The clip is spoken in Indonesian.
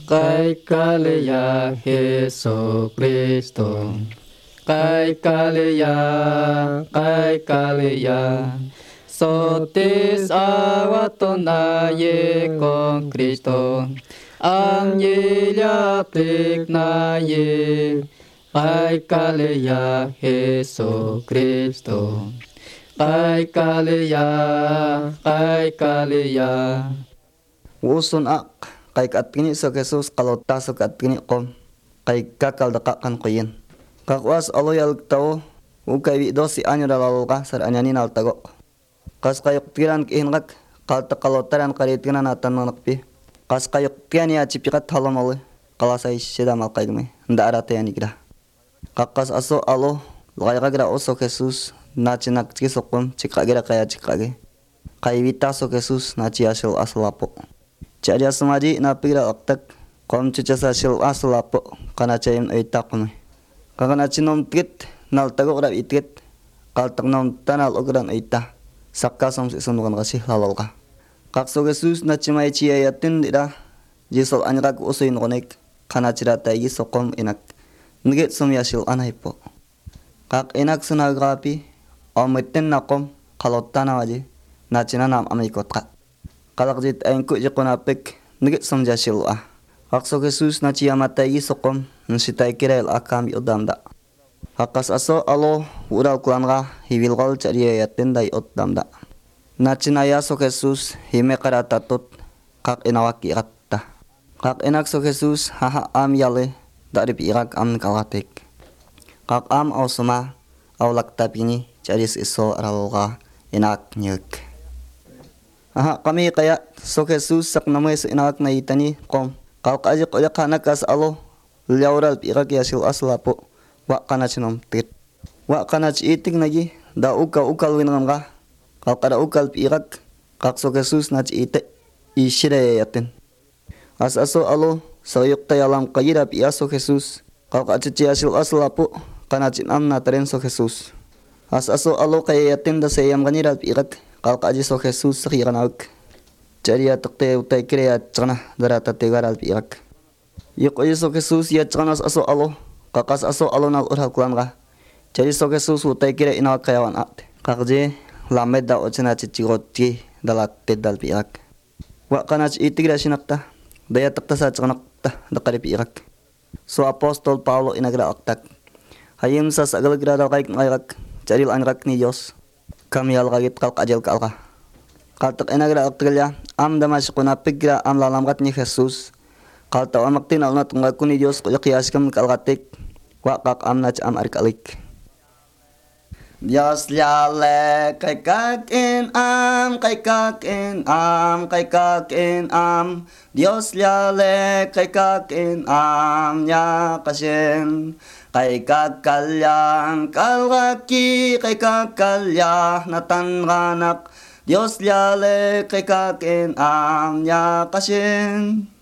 Kay kalia Yesu Kristo. Kay kalia. Sotis awato na ye con Kristo. Ang yilapik na ye. Kay kalia Yesu Kristo. Kay kalia. Usun ak kay katkini sa Jesus kalota sa katkini kom kay kakaldakakan ko yin. Kakwas aloyal tao ukay bido si anyo dalalo ka sar anyanin altago. Kas kayok tiran kihinrak kalta kalotaran karitina natan manakpi. Kas kayok tiani acipikat halamali kalasay sida malkaigme nda aratayani kira. Kakas aso alo lagagra oso Jesus nacinak cisokum cikagira kaya cikage. Kay vita so Jesus naci asil asolapo. Jadi asmaji na pigra aktak kom cuca sasil asolapo kana caim aitakme. Kakana cinom tit nal tago rab itit kal taknom tanal ogran aita sakka som sesunukan kasih lalolka. Kak so Jesus na cimai cia yatin dira jisol anyrak usuin konek kana cira taigi sokom enak nget som yasil anaipo. Kak enak sunagrapi ometin nakom kalotana waje na cina nam amikotka. Kalak jit aingku jekonapik nigit somja silwa. Akso Jesus na ciya matay sokom nsitay kirail akam yodamda. Hakas aso alo ural kulanga hiwilgal cariya yatin day otdamda. Na cinaya so Jesus hime karatatot kak inawaki ratta. Kak enak so Jesus haha am yale dari pirak am kalatik. Kak am ausuma awlak tapini caris iso aralga enak nyek. Kami kaya so Jesus sak namoy sa inak na itani kom. Kau kaji ko yakana kas alo liaural pirak yasil aslapo wa kana cinom tit. Wa kana ciitik nagi da ukal winam ka. Kau kada ukal pirak kak so Jesus na ciite ishire yatin. As aso alo sayuk tayalam kayira piya so Jesus. Kau kaji yasil aslapo kana cinam na taren so Jesus. As aso alo kaya yatin da sayam kanira pirak. Kal kaji so Jesus sakira nauk. Jadi ya takte utai kire ya cana darata tegar al piak. Yuk aja so Jesus ya cana aso alo. Kakas aso alo nak urhal kulan ka. Jadi so Jesus utai kire ina kayawan at. Kakje lamed da ocena ciciroti dalat tedal piak. Wa kana itigre sinakta. Daya takta sa cana ta dakari piak. So apostol Paulo inagra aktak. Hayim sa sagal grada kaik ngairak. Jadi anrak ni Dios. Kami algagit kalk ajal kalka. Kaltak enagra aktrelya am damas kuna pigra am lalamkat ni Jesus. Kalta amaktin alna tunggaku ni Dios kuya kiaskam kalkatik. Wa kak am nach am arkalik. Dios liale kay kakin am kay kakin am kay kakin am. Dios liale kay kakin am ya kasin. Kay kakalyang kalaki kay kakalya natanranak Dios liale kay kakin am ya kasin.